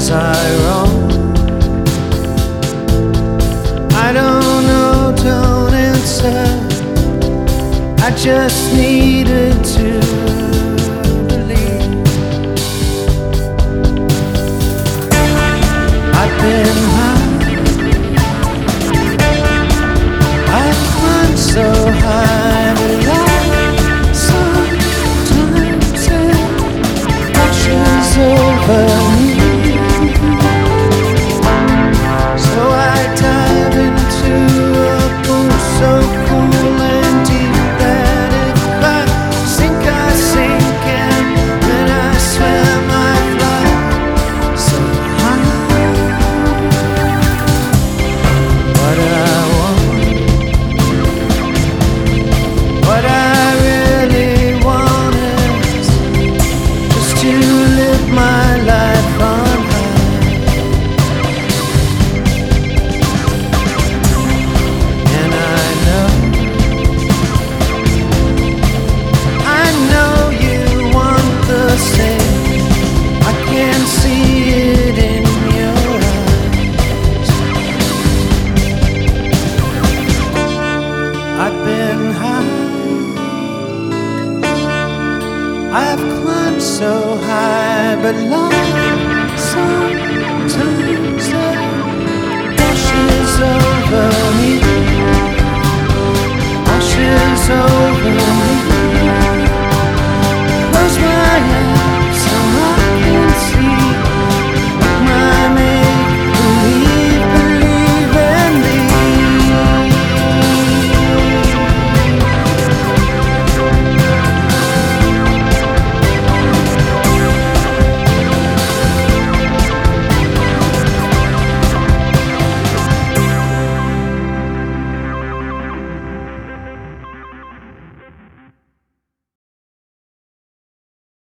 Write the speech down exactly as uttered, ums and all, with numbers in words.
Was I wrong? I don't know, don't answer. I just needed to believe. I've been high, I've climbed so high, but life sometimes it washes over me. So I dive into a pool so cool and deep that if I sink, I sink, and when I swim, I fly so high. What I want, what I really want is just to live my life on high. And I know, I know you want the same. I can see it in your eyes. I've been high, I've climbed so high, but life